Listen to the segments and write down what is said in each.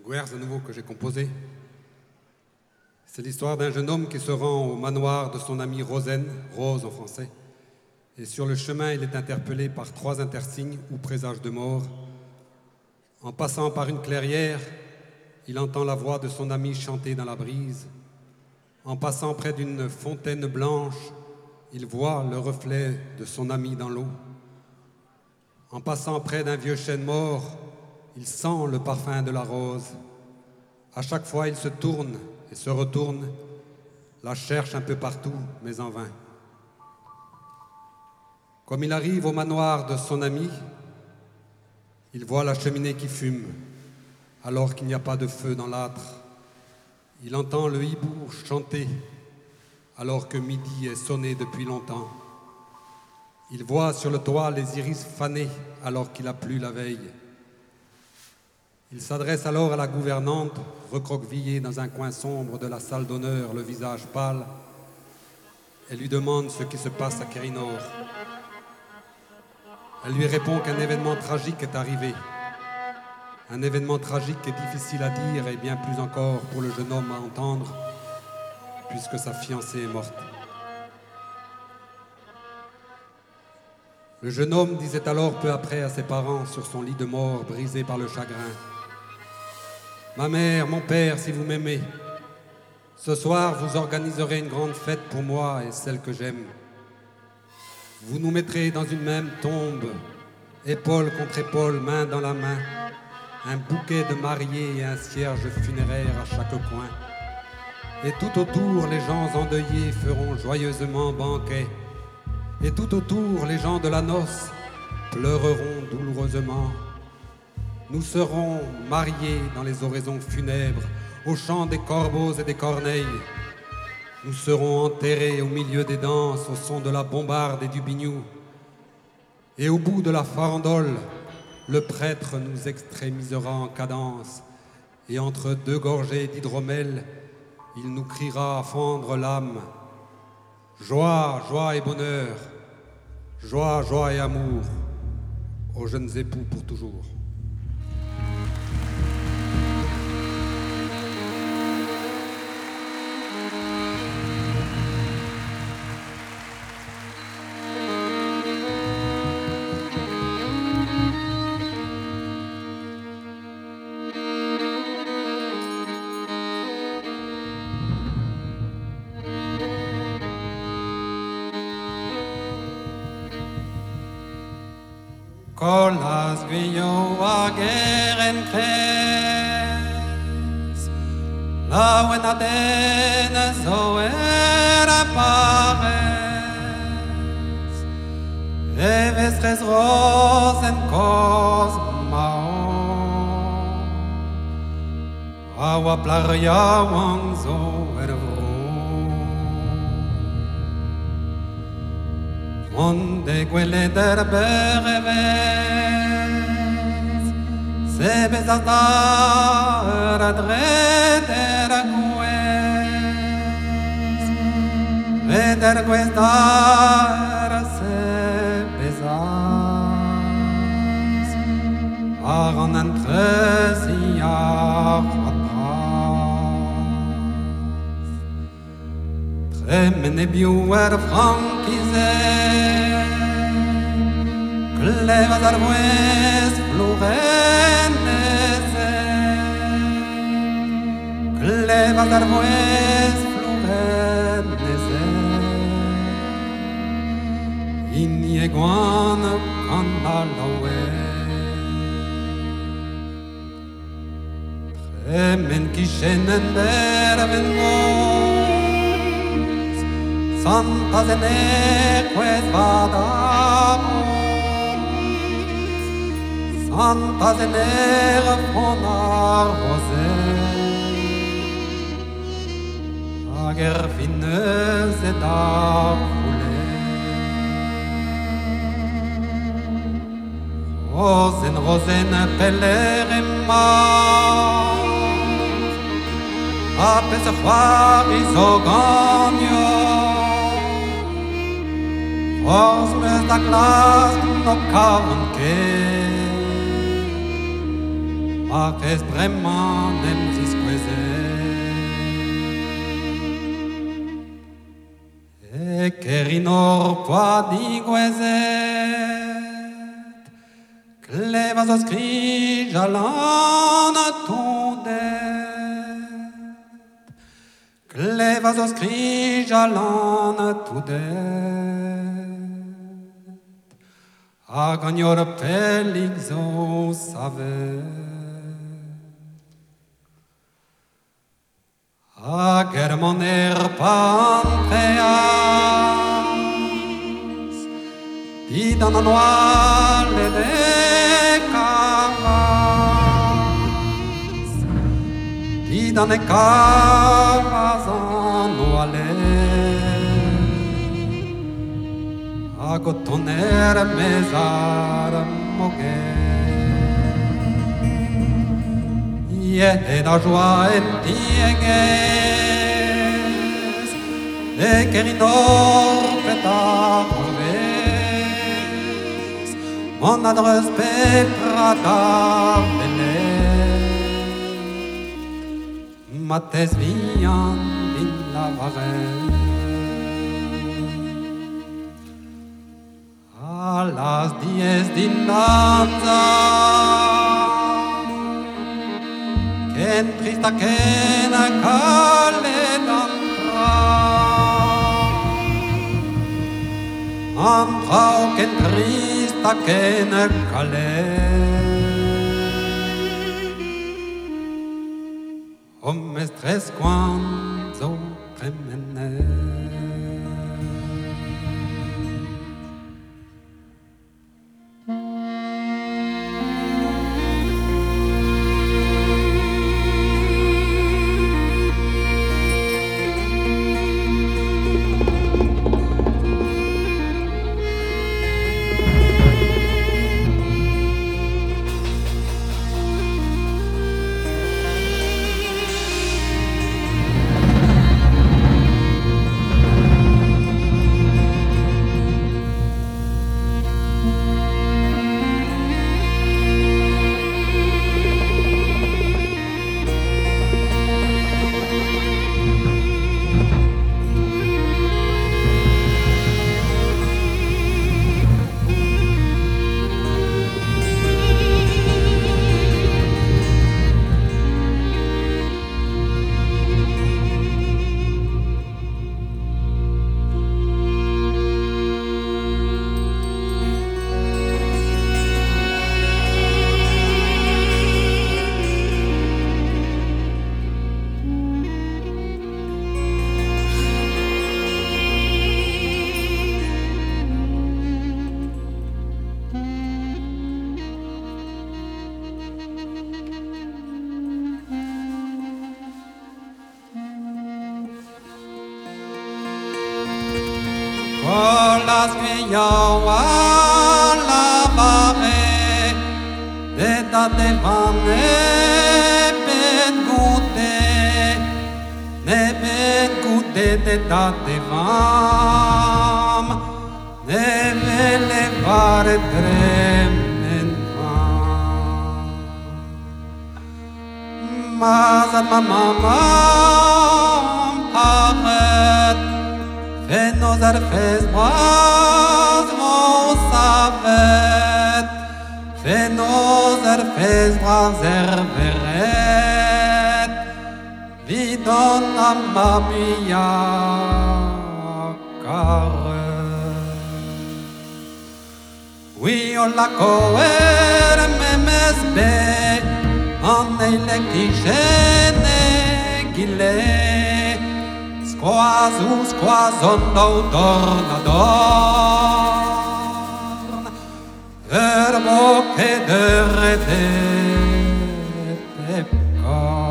Guerres à nouveau que j'ai composé. C'est l'histoire d'un jeune homme qui se rend au manoir de son amie Rosen, Rose en français. Et sur le chemin, il est interpellé par 3 intersignes ou présages de mort. En passant par une clairière, il entend la voix de son ami chanter dans la brise. En passant près d'une fontaine blanche, il voit le reflet de son ami dans l'eau. En passant près d'un vieux chêne mort, il sent le parfum de la rose. À chaque fois, il se tourne et se retourne, la cherche un peu partout, mais en vain. Comme il arrive au manoir de son ami, il voit la cheminée qui fume, alors qu'il n'y a pas de feu dans l'âtre. Il entend le hibou chanter, alors que midi est sonné depuis longtemps. Il voit sur le toit les iris faner, alors qu'il a plu la veille. Il s'adresse alors à la gouvernante, recroquevillée dans un coin sombre de la salle d'honneur, le visage pâle. Elle lui demande ce qui se passe à Kérinor. Elle lui répond qu'un événement tragique est arrivé. Un événement tragique est difficile à dire et bien plus encore pour le jeune homme à entendre, puisque sa fiancée est morte. Le jeune homme disait alors peu après à ses parents sur son lit de mort brisé par le chagrin: « Ma mère, mon père, si vous m'aimez, ce soir vous organiserez une grande fête pour moi et celle que j'aime. Vous nous mettrez dans une même tombe, épaule contre épaule, main dans la main, un bouquet de mariés et un cierge funéraire à chaque coin. Et tout autour, les gens endeuillés feront joyeusement banquet. Et tout autour, les gens de la noce pleureront douloureusement. Nous serons mariés dans les oraisons funèbres, au chant des corbeaux et des corneilles. Nous serons enterrés au milieu des danses, au son de la bombarde et du biniou. Et au bout de la farandole, le prêtre nous extrémisera en cadence, et entre 2 gorgées d'hydromel, il nous criera à fendre l'âme: joie, joie et bonheur, joie, joie et amour, aux jeunes époux pour toujours. Colas guillot a guerren cres, la wenadena zo era pares, eves res rosen cos mao, awa plaria wang zo ervro. Onde quelle derbereves se besatar adredera gues veder questar se besas aran entre si Tremene biuer frankise, clevas arbues flurenese, clevas arbues flurenese, inieguan candaloe. Tremen kishenen derven Santa Zeneques vadamos, Santa Zenera fonar rosé, ager fineuse da foulé. Rosen, rosen, pelerema, apes faris oganio, Osmes da glas no cavan que Aques bremanem zisquezet, Erinor poadiguezet, Clevas oscrijalan tudet, Clevas oscrijalan tudet, Agagnor pelixo savet, Agermoner pantheas, Didan annuale de cavas, Didan e cavas annuale, Agotoner mesar moguer, Ed a joie en diegues, et Kerinor petaroves, mon adresse peprata belle, mates vian din la varenne. Alas dies din danza, Ken trista ken caledandra, Antrau ken trista ken cale, Hommes tres quanzo tremene. Colas veiau a la vare, de date vane ben gute de date vam, ne vele vare tremen vam. Mazat mamam paret, Fenos fes bras vos savet, Fenos fes bras veret, Vidon amamia caret. Oui on la coer memes be, en eile qui gene gile, Squazus, squazon, no dorn, adorn, verbo che derrete pecor.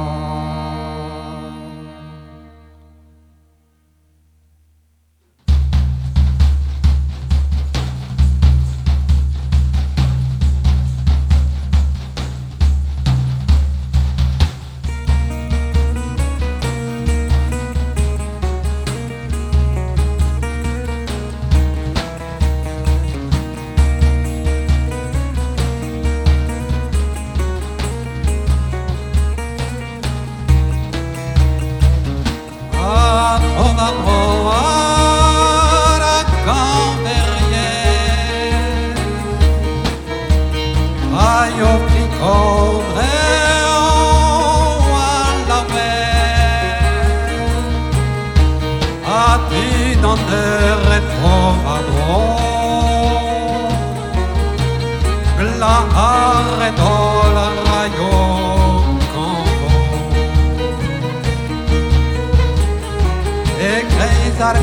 roara canverier Aio picone alla mer A ti donner trovador La arredol raio Ar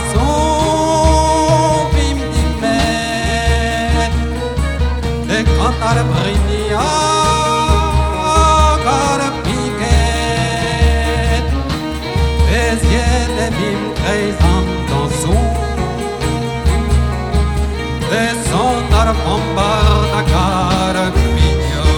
grasso bim dimet de cantar brinia gar piquet es de bim kreisam danson de sonar bombarda gar pigno